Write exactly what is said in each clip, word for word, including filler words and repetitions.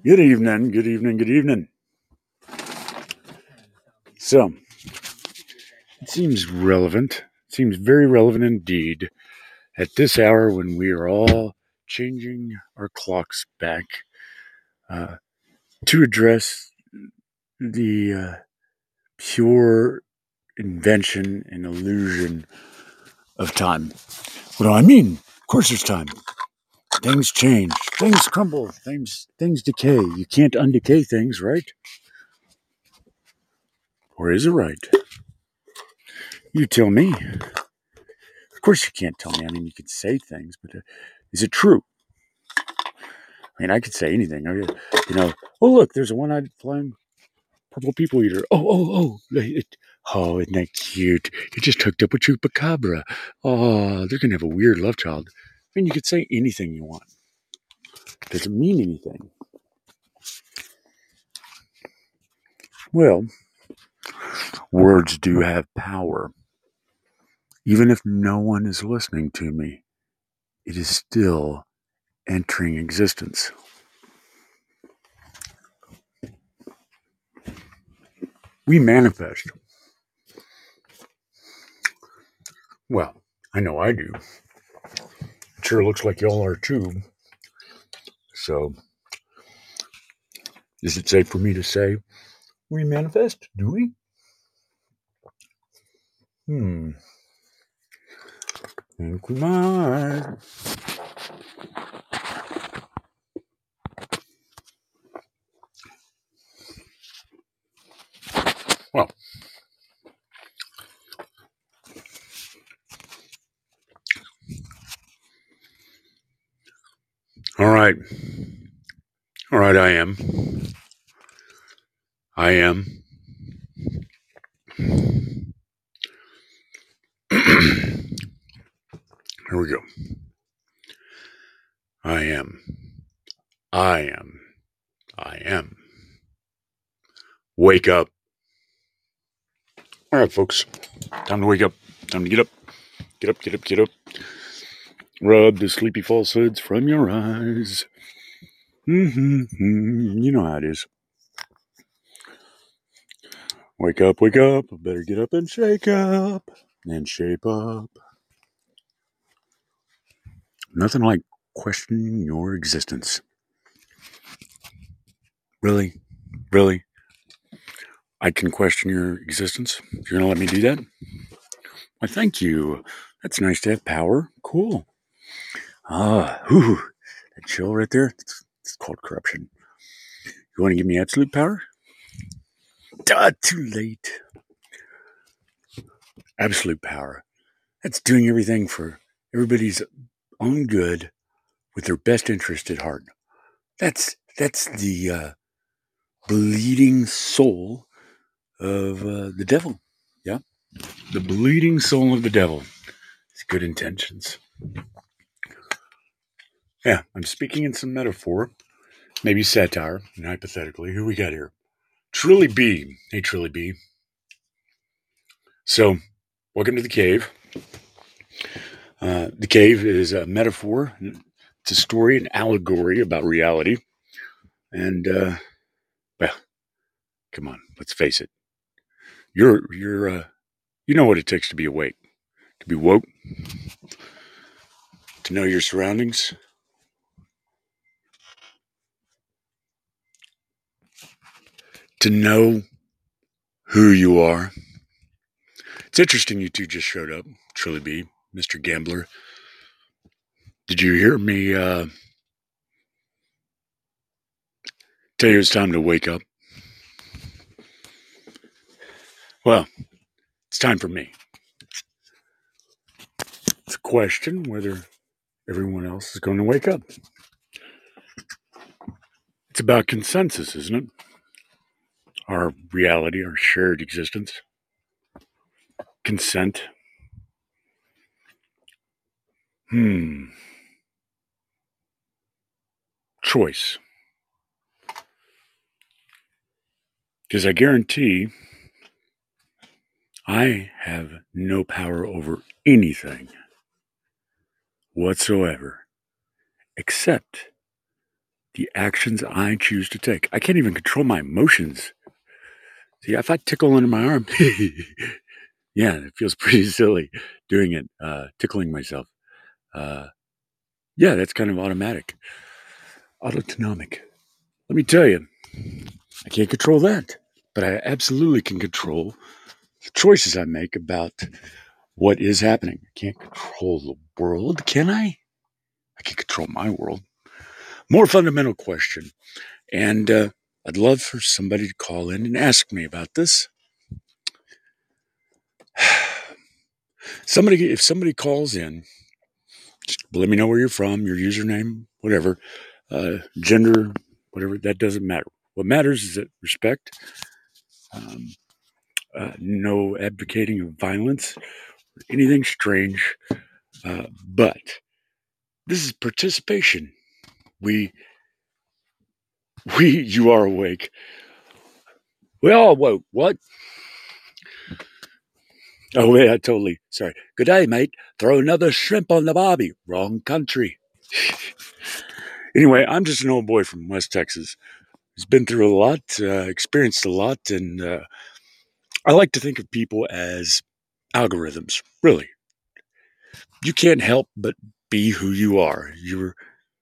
Good evening, good evening, good evening. So, it seems relevant, it seems very relevant indeed at this hour when we are all changing our clocks back uh, to address the uh, pure invention and illusion of time. What do I mean? Of course there's time. Things change, things crumble, things things decay. You can't undecay things, right? Or is it right? You tell me. Of course you can't tell me. I mean, you could say things, but uh, is it true? I mean, I could say anything. I, you know, oh, look, there's a one-eyed flying purple people eater. Oh, oh, oh. It, oh, isn't that cute? He just hooked up with Chupacabra. Oh, they're going to have a weird love child. I mean, you could say anything you want. It doesn't mean anything. Well, words do have power. Even if no one is listening to me, it is still entering existence. We manifest. Well, I know I do. It sure looks like y'all are too. So, is it safe for me to say we manifest? Do we? Hmm. Think we might. Well, all right. All right, I am. I am. Here we go. I am. I am. I am. Wake up. All right, folks. Time to wake up. Time to get up. Get up, get up, get up. Rub the sleepy falsehoods from your eyes. Mm-hmm. You know how it is. Wake up, wake up. I better get up and shake up. And shape up. Nothing like questioning your existence. Really? Really? I can question your existence? You're going to let me do that? Why, thank you. That's nice to have power. Cool. Ah, whew. That chill right there, it's, it's called corruption. You want to give me absolute power? Duh, too late. Absolute power. That's doing everything for everybody's own good with their best interest at heart. That's that's the uh, bleeding soul of uh, the devil. Yeah? The bleeding soul of the devil. It's good intentions. Yeah, I'm speaking in some metaphor, maybe satire, and hypothetically. Who we got here? Trilly B. Hey, Trilly B. So, welcome to the cave. Uh, the cave is a metaphor. It's a story, an allegory about reality. And, uh, well, come on, let's face it. You're, you're, uh, you know what it takes to be awake, to be woke, to know your surroundings. To know who you are. It's interesting you two just showed up, Trilly B, Mister Gambler. Did you hear me uh, tell you it's time to wake up? Well, it's time for me. It's a question whether everyone else is going to wake up. It's about consensus, isn't it? Our reality, our shared existence. Consent. Hmm. Choice. Because I guarantee I have no power over anything whatsoever except the actions I choose to take. I can't even control my emotions. See, if I tickle under my arm, yeah, it feels pretty silly doing it, uh, tickling myself. Uh, yeah, that's kind of automatic. Autonomic. Let me tell you, I can't control that, but I absolutely can control the choices I make about what is happening. I can't control the world, can I? I can control my world. More fundamental question. And uh, I'd love for somebody to call in and ask me about this. Somebody, if somebody calls in, just let me know where you're from, your username, whatever, uh, gender, whatever. That doesn't matter. What matters is that respect, um, uh, no advocating of violence, anything strange. Uh, but this is participation. We, we, you are awake. We all woke. What? Oh, yeah, totally. Sorry. Good day, mate. Throw another shrimp on the barbie. Wrong country. Anyway, I'm just an old boy from West Texas. He's been through a lot, uh, experienced a lot, and uh, I like to think of people as algorithms. Really, you can't help but be who you are. You're,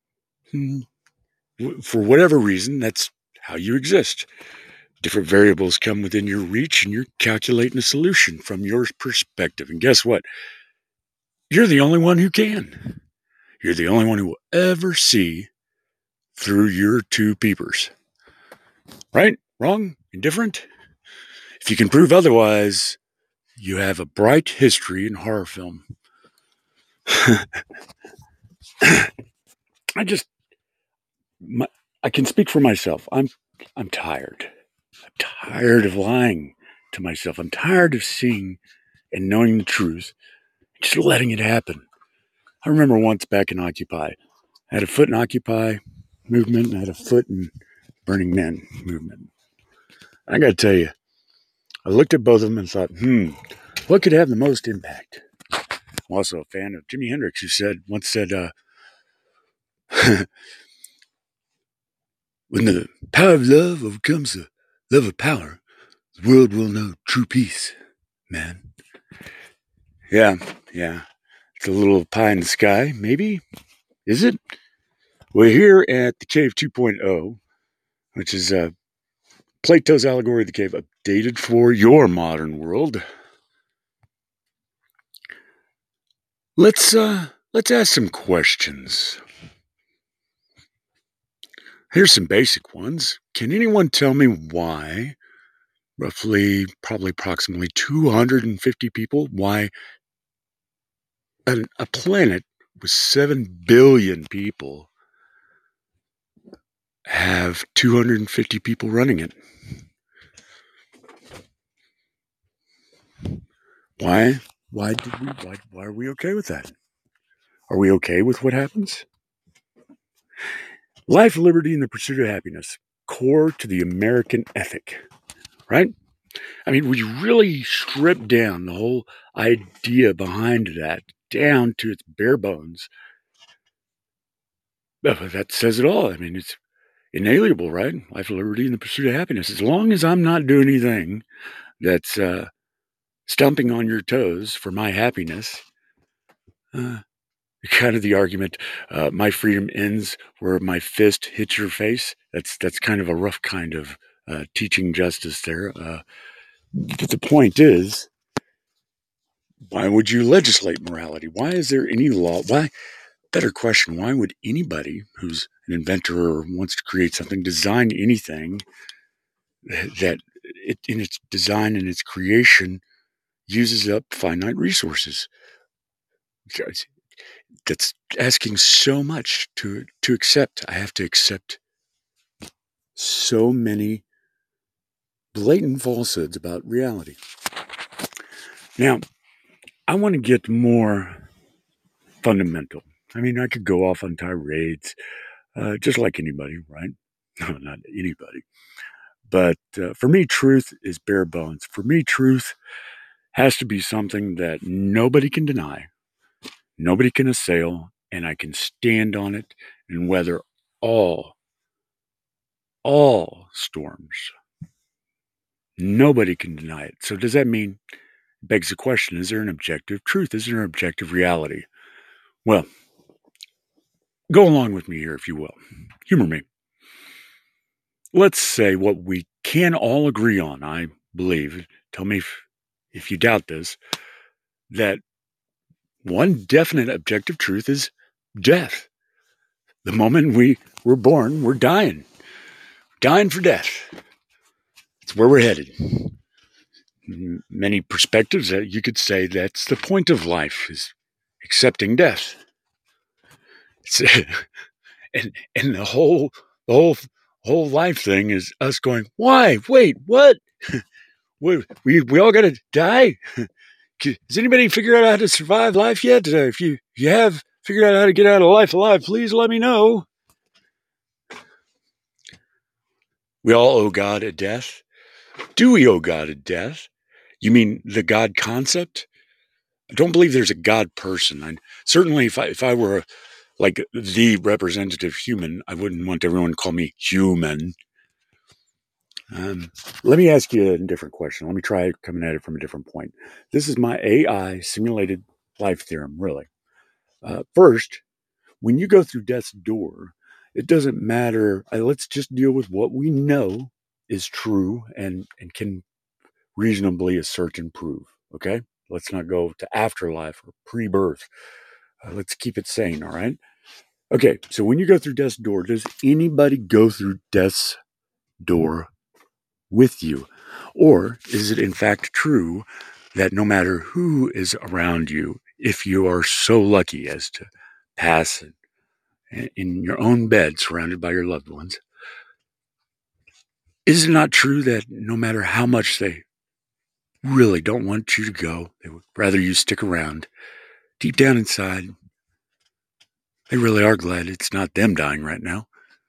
for whatever reason, that's how you exist. Different variables come within your reach, and you're calculating a solution from your perspective. And guess what? You're the only one who can. You're the only one who will ever see through your two peepers. Right? Wrong? Indifferent? If you can prove otherwise, you have a bright history in horror film. I just, my, I can speak for myself. I'm, I'm tired. I'm tired of lying to myself. I'm tired of seeing and knowing the truth, just letting it happen. I remember once back in Occupy, I had a foot in Occupy movement, and I had a foot in Burning Man movement. I got to tell you, I looked at both of them and thought, hmm, what could have the most impact? I'm also a fan of Jimi Hendrix, who said once said, uh, when the power of love overcomes the love of power, the world will know true peace, man. Yeah, yeah. It's a little pie in the sky, maybe? Is it? We're here at the Cave two point oh, which is uh, Plato's allegory of the cave updated for your modern world. Let's uh, let's ask some questions. Here's some basic ones. Can anyone tell me why, roughly, probably approximately two hundred fifty people, why an, a planet with seven billion people have two hundred fifty people running it? Why? Why did we? Why, why are we okay with that? Are we okay with what happens? Life, liberty, and the pursuit of happiness, core to the American ethic, right? I mean, we really strip down the whole idea behind that down to its bare bones. That says it all. I mean, it's inalienable, right? Life, liberty, and the pursuit of happiness. As long as I'm not doing anything that's uh, stomping on your toes for my happiness, uh, kind of the argument, uh, my freedom ends where my fist hits your face. That's that's kind of a rough kind of uh, teaching justice there. Uh, but the point is, why would you legislate morality? Why is there any law? Why? Better question, why would anybody who's an inventor or wants to create something design anything that it, in its design and its creation uses up finite resources? That's asking so much to to accept. I have to accept so many blatant falsehoods about reality. Now, I want to get more fundamental. I mean, I could go off on tirades, uh, just like anybody, right? No, not anybody. But uh, for me, truth is bare bones. For me, truth has to be something that nobody can deny, nobody can assail, and I can stand on it and weather all all storms. Nobody can deny it. So does that mean, it begs the question, is there an objective truth? Is there an objective reality? Well, go along with me here, if you will. Humor me. Let's say what we can all agree on, I believe, tell me if, if you doubt this, that one definite objective truth is death. The moment we were born, we're dying. Dying for death. It's where we're headed. Many perspectives that you could say that's the point of life, is accepting death. and and the whole the whole whole life thing is us going, why? Wait, what? we we, we all got to die? Has anybody figured out how to survive life yet? Uh, if you if you have figured out how to get out of life alive, please let me know. We all owe God a death. Do we owe God a death? You mean the God concept? I don't believe there's a God person. I, certainly, if I if I were a, like the representative human, I wouldn't want everyone to call me human. Um, let me ask you a different question. Let me try coming at it from a different point. This is my A I simulated life theorem, really. Uh, first, when you go through death's door, it doesn't matter. Uh, let's just deal with what we know is true and, and can reasonably assert and prove. Okay? Let's not go to afterlife or pre-birth. Uh, let's keep it sane, all right? Okay, so when you go through death's door, does anybody go through death's door with you? Or is it in fact true that no matter who is around you, if you are so lucky as to pass in your own bed surrounded by your loved ones, is it not true that no matter how much they really don't want you to go, they would rather you stick around, deep down inside, they really are glad it's not them dying right now?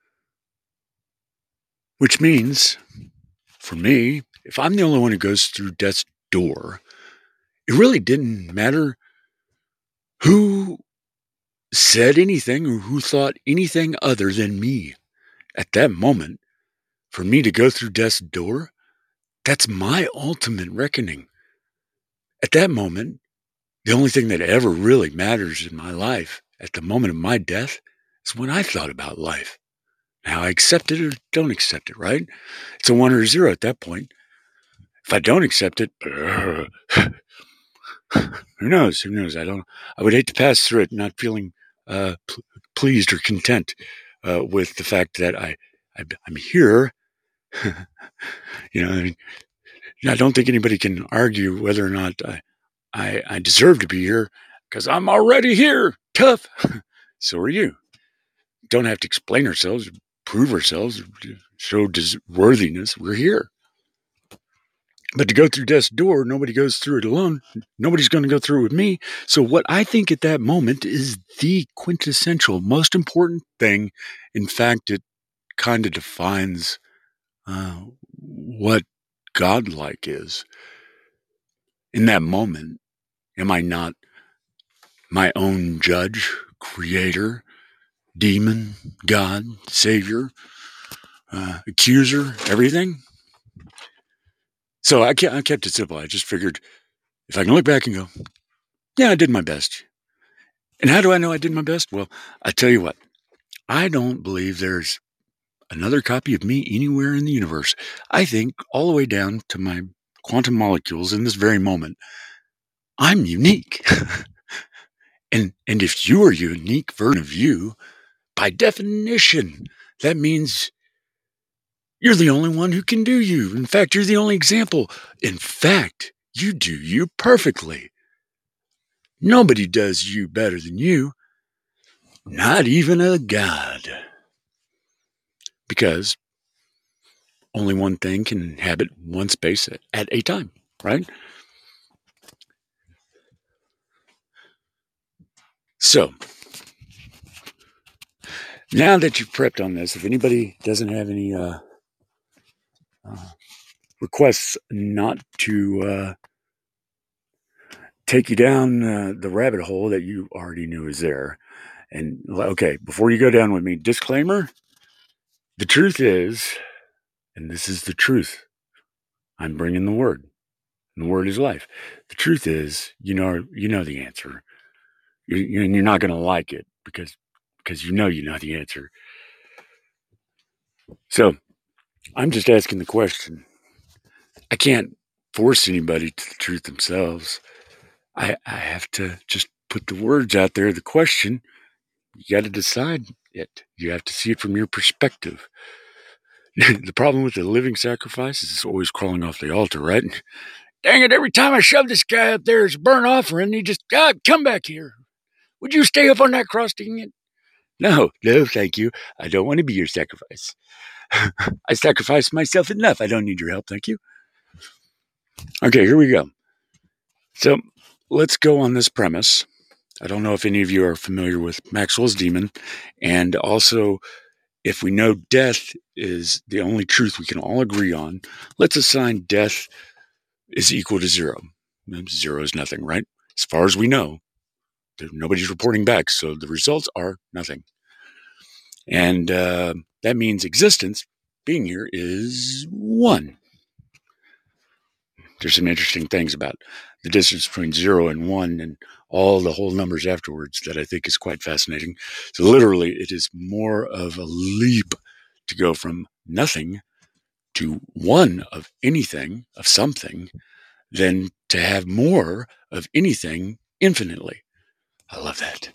Which means, for me, if I'm the only one who goes through death's door, it really didn't matter who said anything or who thought anything other than me. At that moment, for me to go through death's door, that's my ultimate reckoning. At that moment, the only thing that ever really matters in my life at the moment of my death is when I thought about life. Now, I accept it or don't accept it, right? It's a one or a zero at that point. If I don't accept it, uh, who knows? Who knows? I don't. I would hate to pass through it not feeling uh, pl- pleased or content uh, with the fact that I, I I'm here. you know, I mean, I don't think anybody can argue whether or not I I, I deserve to be here because I'm already here. Tough. So are you. Don't have to explain ourselves, prove ourselves, show des- worthiness. We're here. But to go through death's door, nobody goes through it alone. Nobody's going to go through it with me. So what I think at that moment is the quintessential, most important thing. In fact, it kind of defines uh, what godlike is. In that moment, am I not my own judge, creator, demon, God, savior, uh, accuser, everything? So I, I kept it simple. I just figured if I can look back and go, yeah, I did my best. And how do I know I did my best? Well, I tell you what, I don't believe there's another copy of me anywhere in the universe. I think all the way down to my quantum molecules in this very moment, I'm unique. and and if you are a unique version of you, by definition, that means you're the only one who can do you. In fact, you're the only example. In fact, you do you perfectly. Nobody does you better than you. Not even a god. Because only one thing can inhabit one space at, at a time, right? So, now that you've prepped on this, if anybody doesn't have any uh, uh, requests not to uh, take you down uh, the rabbit hole that you already knew is there, and okay, before you go down with me, disclaimer, The truth is, and this is the truth, I'm bringing the word, and the word is life. The truth is, you know, you know the answer, you, and you're not going to like it because because you know you know the answer. So I'm just asking the question. I can't force anybody to the truth themselves. I, I have to just put the words out there, the question. You got to decide it. You have to see it from your perspective. The problem with the living sacrifice is it's always crawling off the altar, right? Dang it, every time I shove this guy up there as a burnt offering, he just, God, come back here. Would you stay up on that cross, dang it? No, no, thank you. I don't want to be your sacrifice. I sacrifice myself enough. I don't need your help, thank you. Okay, here we go. So let's go on this premise. I don't know if any of you are familiar with Maxwell's demon, and also if we know death is the only truth we can all agree on, let's assign death is equal to zero. Zero is nothing, right? As far as we know, nobody's reporting back, so the results are nothing. And uh, that means existence, being here, is one. There's some interesting things about the distance between zero and one and all the whole numbers afterwards that I think is quite fascinating. So literally, it is more of a leap to go from nothing to one of anything, of something, than to have more of anything infinitely. I love that.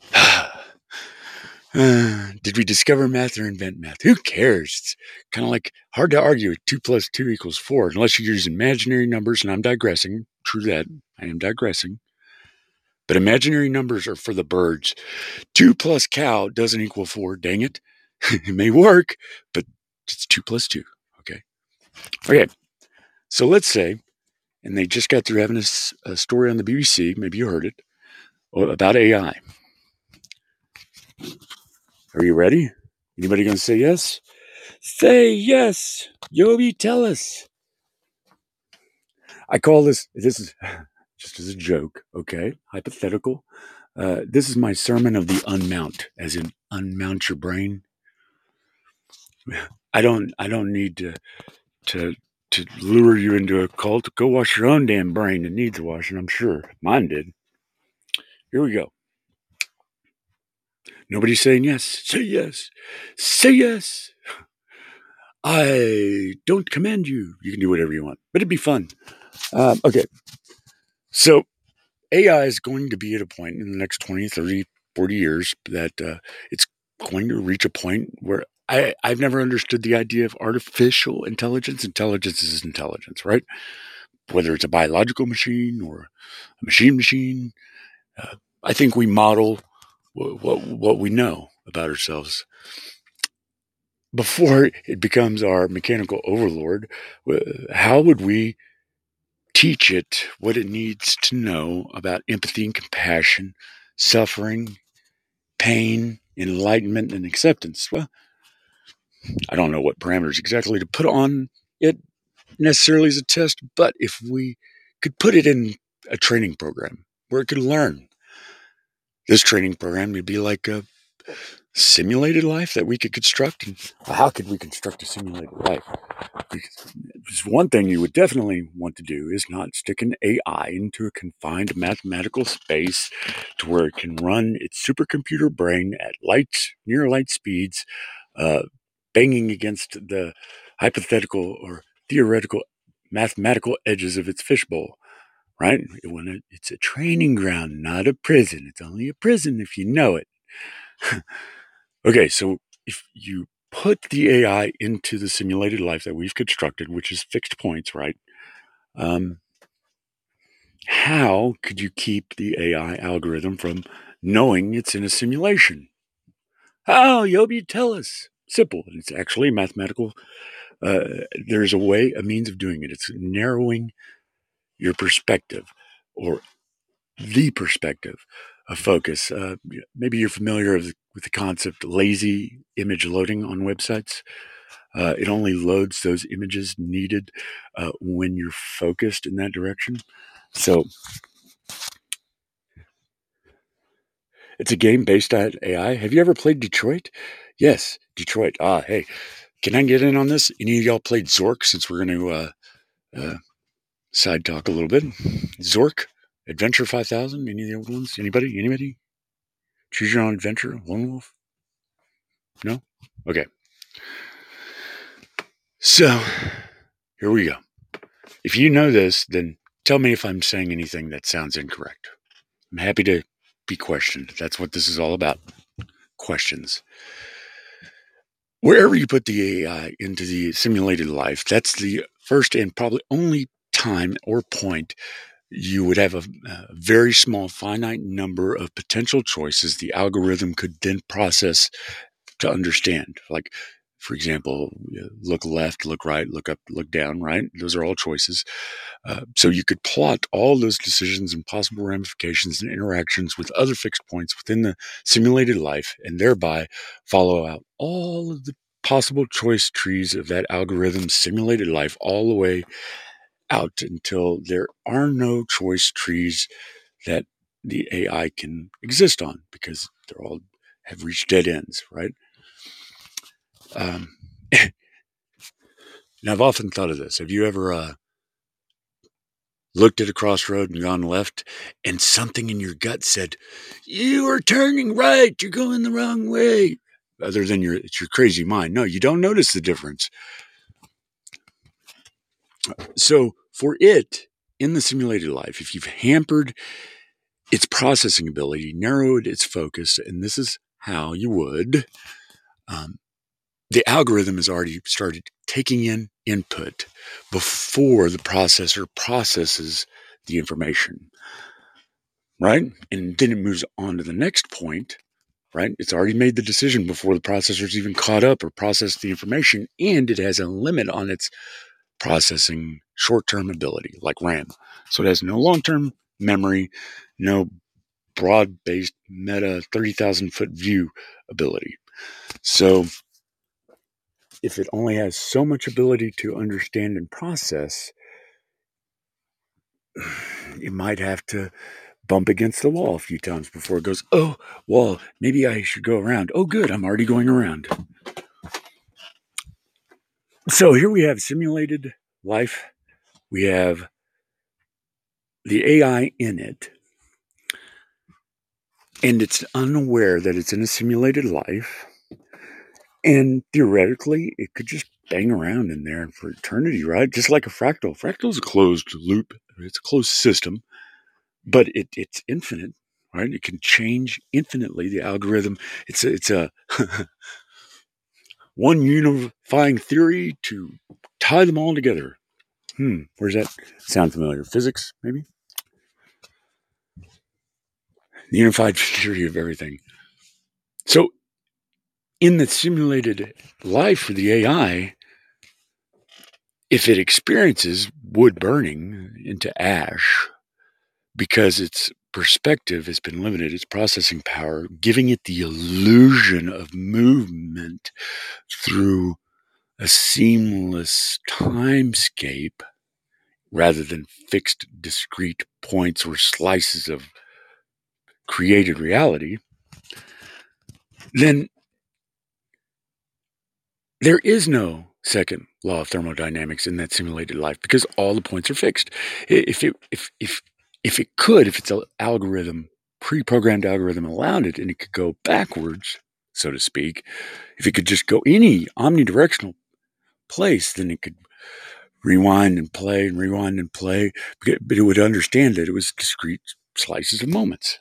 Uh, did we discover math or invent math? Who cares? It's kind of like hard to argue with two plus two equals four, unless you use imaginary numbers, and I'm digressing. True that. I am digressing. But imaginary numbers are for the birds. Two plus cow doesn't equal four, dang it. It may work, but it's two plus two, okay? Okay, so let's say, and they just got through having a, a story on the B B C, maybe you heard it, about A I. Are you ready? Anybody going to say yes? Say yes. Yobi, tell us. I call this, this is just as a joke, okay? Hypothetical. Uh, this is my sermon of the unmount, as in unmount your brain. I don't I don't need to to to lure you into a cult. Go wash your own damn brain. It needs washing, I'm sure. Mine did. Here we go. Nobody's saying yes. Say yes. Say yes. I don't command you. You can do whatever you want, but it'd be fun. Um, okay. So A I is going to be at a point in the next twenty, thirty, forty years that uh, it's going to reach a point where I, I've never understood the idea of artificial intelligence. Intelligence is intelligence, right? Whether it's a biological machine or a machine machine. Uh, I think we model what, what, what we know about ourselves. Before it becomes our mechanical overlord, how would we teach it what it needs to know about empathy and compassion, suffering, pain, enlightenment, and acceptance? Well, I don't know what parameters exactly to put on it necessarily as a test, but if we could put it in a training program where it could learn, this training program would be like a simulated life that we could construct. And how could we construct a simulated life? Because one thing you would definitely want to do is not stick an A I into a confined mathematical space to where it can run its supercomputer brain at light, near light speeds, uh, banging against the hypothetical or theoretical mathematical edges of its fishbowl, right? When it, it's a training ground, not a prison. It's only a prison if you know it. Okay, so if you put the A I into the simulated life that we've constructed, which is fixed points, right? Um, how could you keep the A I algorithm from knowing it's in a simulation? How, Yobi, tell us. Simple. It's actually mathematical. Uh, there's a way, a means of doing it. It's narrowing your perspective, or the perspective of focus. Uh, maybe you're familiar with, with the concept lazy image loading on websites. Uh, it only loads those images needed uh, when you're focused in that direction. So it's a game based on A I. Have you ever played Detroit? Yes, Detroit. Ah, hey, Can I get in on this? Any of y'all played Zork, since we're going to uh, uh, side talk a little bit? Zork? Adventure five thousand? Any of the old ones? Anybody? Anybody? Choose Your Own Adventure? Lone Wolf? No? Okay. So, here we go. If you know this, then tell me if I'm saying anything that sounds incorrect. I'm happy to be questioned. That's what this is all about. Questions. Wherever you put the A I into the simulated life, that's the first and probably only time or point you would have a, a very small, finite number of potential choices the algorithm could then process to understand. Like, for example, look left, look right, look up, look down, right? Those are all choices. Uh, so you could plot all those decisions and possible ramifications and interactions with other fixed points within the simulated life, and thereby follow out all of the possible choice trees of that algorithm's simulated life all the way out until there are no choice trees that the A I can exist on, because they're all have reached dead ends, right? Um, now, I've often thought of this. Have you ever uh, looked at a crossroad and gone left, and something in your gut said, "You are turning right. You're going the wrong way"? Other than your it's your crazy mind. No, you don't notice the difference. So for it in the simulated life, if you've hampered its processing ability, narrowed its focus, and this is how you would, um, the algorithm has already started taking in input before the processor processes the information, right? And then it moves on to the next point, right? It's already made the decision before the processor's even caught up or processed the information, and it has a limit on its processing short-term ability, like RAM. So it has no long-term memory, no broad-based meta thirty thousand foot view ability. So if it only has so much ability to understand and process, it might have to bump against the wall a few times before it goes, "Oh, wall, maybe I should go around. Oh, good, I'm already going around." So here we have simulated life. We have the A I in it, and it's unaware that it's in a simulated life. And theoretically, it could just bang around in there for eternity, right? Just like a fractal. Fractal is a closed loop. It's a closed system, but it, it's infinite, right? It can change infinitely. The algorithm, it's a, it's a one unifying theory to tie them all together. Hmm, where's that sound familiar? Physics, maybe? The unified theory of everything. So in the simulated life for the A I, if it experiences wood burning into ash because its perspective has been limited, its processing power, giving it the illusion of movement through a seamless timescape rather than fixed discrete points or slices of created reality, then there is no second law of thermodynamics in that simulated life, because all the points are fixed. If it if if if it could, if it's an algorithm, pre-programmed algorithm allowed it, and it could go backwards, so to speak, if it could just go any omnidirectional place, then it could rewind and play and rewind and play, but it would understand that it was discrete slices of moments.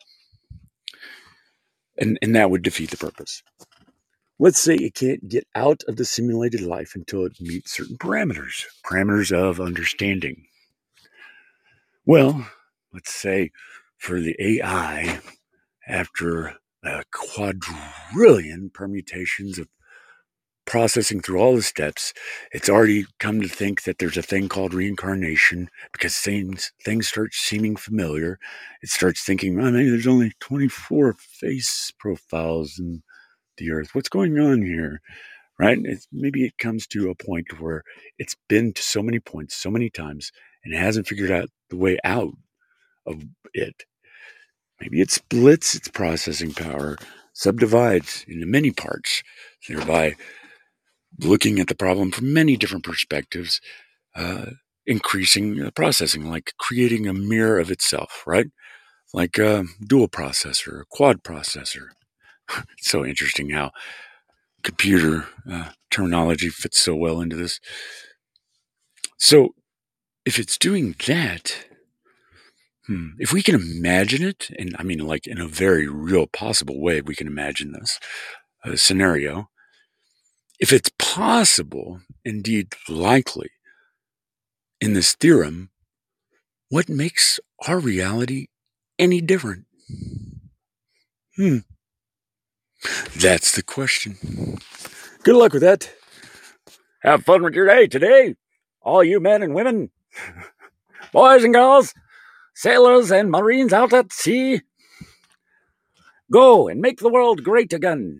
And, and that would defeat the purpose. Let's say it can't get out of the simulated life until it meets certain parameters, parameters of understanding. Well, let's say for the A I, after a quadrillion permutations of processing through all the steps, it's already come to think that there's a thing called reincarnation, because things things start seeming familiar. It starts thinking, oh, maybe there's only twenty-four face profiles in the earth. What's going on here? Right? It's, maybe it comes to a point where it's been to so many points, so many times, and it hasn't figured out the way out of it. Maybe it splits its processing power, subdivides into many parts, thereby looking at the problem from many different perspectives, uh, increasing uh, processing, like creating a mirror of itself, right? Like a dual processor, a quad processor. It's so interesting how computer uh, terminology fits so well into this. So if it's doing that, hmm, if we can imagine it, and I mean, like in a very real possible way, we can imagine this uh, scenario. If it's possible, indeed likely, in this theorem, what makes our reality any different? Hmm. That's the question. Good luck with that. Have fun with your day today, all you men and women, boys and girls, sailors and marines out at sea. Go and make the world great again.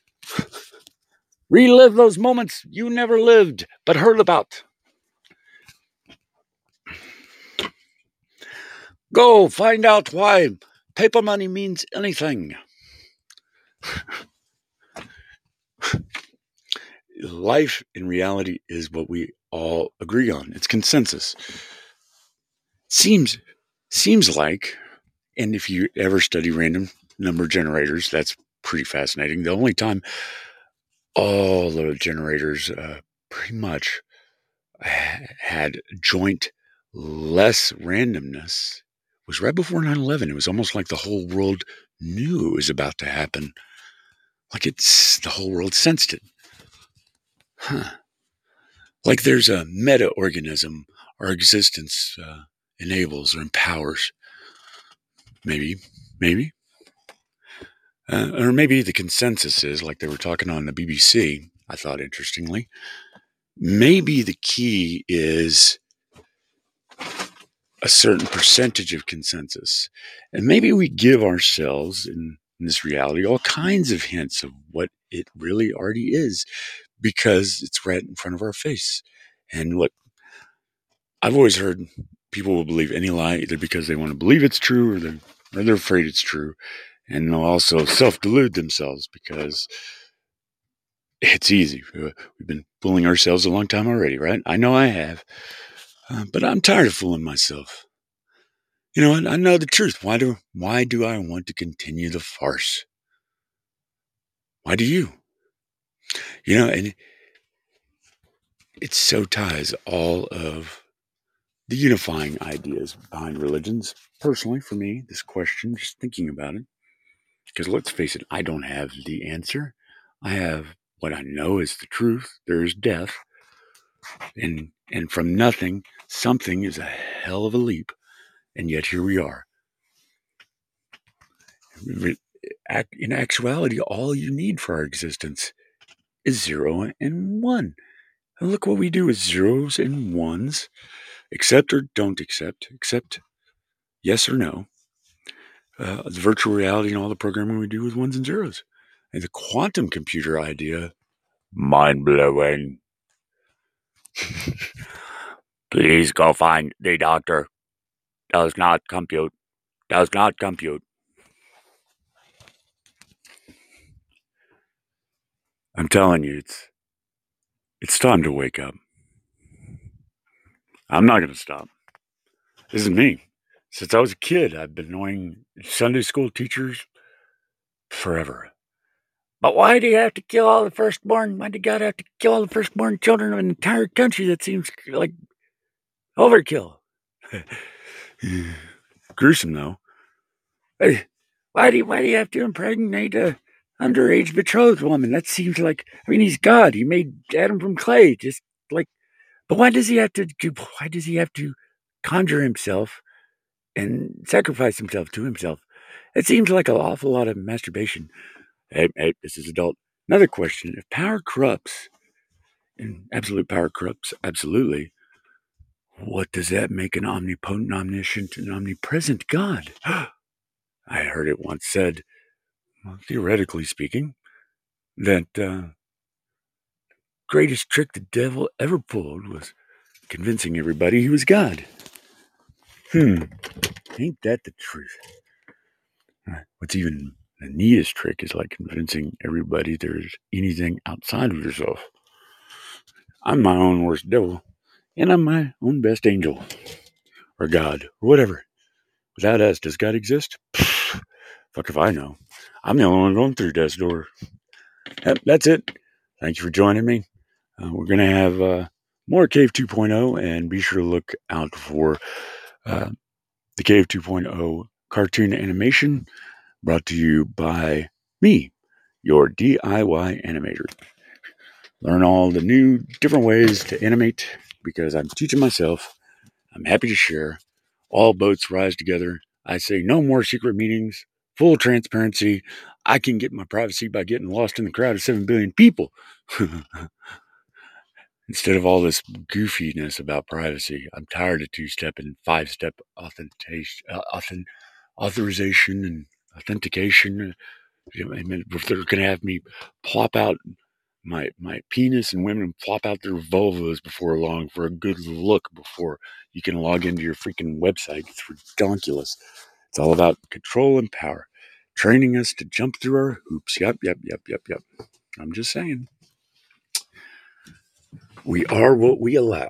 Relive those moments you never lived but heard about. Go find out why paper money means anything. Life in reality is what we all agree on. It's consensus. Seems seems like, and if you ever study random number generators, that's pretty fascinating. The only time all the generators uh, pretty much had joint less randomness was right before nine eleven. It was almost like the whole world knew it was about to happen. Like it's the whole world sensed it. Huh. Like there's a meta-organism our existence uh, enables or empowers. Maybe, maybe. Uh, or maybe the consensus is, like they were talking on the B B C, I thought interestingly, maybe the key is a certain percentage of consensus. And maybe we give ourselves in, in this reality all kinds of hints of what it really already is because it's right in front of our face. And look, I've always heard people will believe any lie either because they want to believe it's true or they're, or they're afraid it's true. And they'll also self-delude themselves because it's easy. We've been fooling ourselves a long time already, right? I know I have. Uh, but I'm tired of fooling myself. You know what? I know the truth. Why do why do I want to continue the farce? Why do you? You know, and it so ties all of the unifying ideas behind religions. Personally, for me, this question, just thinking about it, because let's face it, I don't have the answer. I have what I know is the truth. There is death. And and from nothing, something is a hell of a leap. And yet here we are. In actuality, all you need for our existence is zero and one. And look what we do with zeros and ones. Accept or don't accept. Accept yes or no. Uh, the virtual reality and all the programming we do with ones and zeros. And the quantum computer idea, mind-blowing. Please go find the doctor. Does not compute. Does not compute. I'm telling you, it's it's time to wake up. I'm not going to stop. This is me. Since I was a kid, I've been knowing Sunday school teachers forever. But why do you have to kill all the firstborn? Why do God have to kill all the firstborn children of an entire country? That seems like overkill. Gruesome, though. Why do you, why do you have to impregnate a underage betrothed woman? That seems like, I mean, he's God. He made Adam from clay. Just like, but why does he have to? Why does he have to conjure himself and sacrifice himself to himself? It seems like an awful lot of masturbation. Hey, hey, this is adult. Another question. If power corrupts, and absolute power corrupts absolutely, what does that make an omnipotent, omniscient, and omnipresent God? I heard it once said, well, theoretically speaking, that uh, greatest trick the devil ever pulled was convincing everybody he was God. Hmm. Ain't that the truth? What's even the neatest trick is like convincing everybody there's anything outside of yourself. I'm my own worst devil, and I'm my own best angel, or God, or whatever. Without us, does God exist? Pfft, fuck if I know. I'm the only one going through death's door. Yep, that's it. Thank you for joining me. Uh, we're going to have uh, more Cave two point oh, and be sure to look out for uh, the Cave two point oh cartoon animation brought to you by me, your D I Y animator. Learn all the new different ways to animate because I'm teaching myself. I'm happy to share. All boats rise together. I say no more secret meetings, full transparency. I can get my privacy by getting lost in the crowd of seven billion people. Instead of all this goofiness about privacy, I'm tired of two-step and five-step authentication, uh, authent, authorization and authentication. If they're going to have me plop out my my penis and women plop out their vulvas before long for a good look before you can log into your freaking website. It's ridiculous. It's all about control and power, training us to jump through our hoops. Yep, yep, yep, yep, yep. I'm just saying. We are what we allow.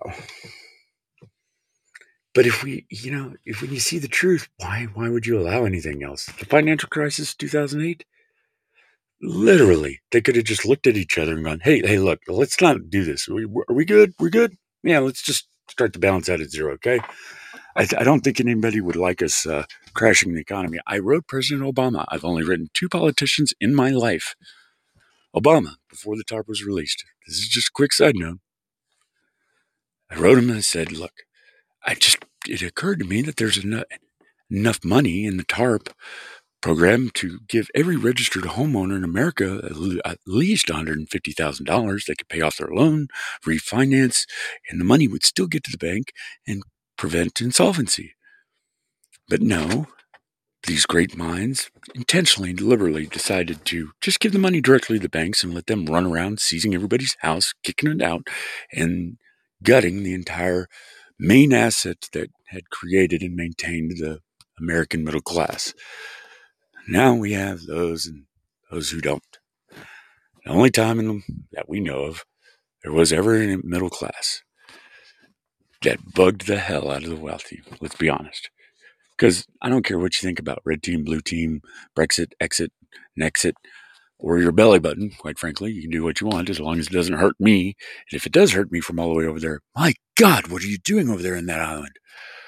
But if we, you know, if when you see the truth, why why would you allow anything else? The financial crisis, two thousand eight, literally, they could have just looked at each other and gone, hey, hey, look, let's not do this. Are we, are we good? We're good? Yeah, let's just start to balance out at zero, okay? I, I don't think anybody would like us uh, crashing the economy. I wrote President Obama. I've only written two politicians in my life. Obama, before the TARP was released. This is just a quick side note. I wrote him and I said, look, I just, it occurred to me that there's enough, enough money in the TARP program to give every registered homeowner in America at least one hundred fifty thousand dollars. They could pay off their loan, refinance, and the money would still get to the bank and prevent insolvency. But no, these great minds intentionally and deliberately decided to just give the money directly to the banks and let them run around seizing everybody's house, kicking it out, and gutting the entire main asset that had created and maintained the American middle class. Now we have those and those who don't. The only time in the, that we know of there was ever a middle class that bugged the hell out of the wealthy. Let's be honest. Because I don't care what you think about red team, blue team, Brexit, exit, Nexit, or your belly button. Quite frankly, you can do what you want as long as it doesn't hurt me. And if it does hurt me from all the way over there, my God, what are you doing over there in that island?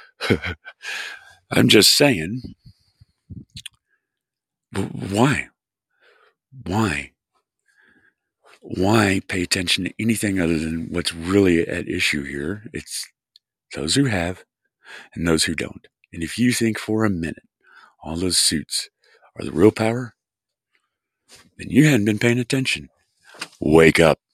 I'm just saying, why? Why? Why pay attention to anything other than what's really at issue here? It's those who have and those who don't. And if you think for a minute all those suits are the real power, then you hadn't been paying attention. Wake up.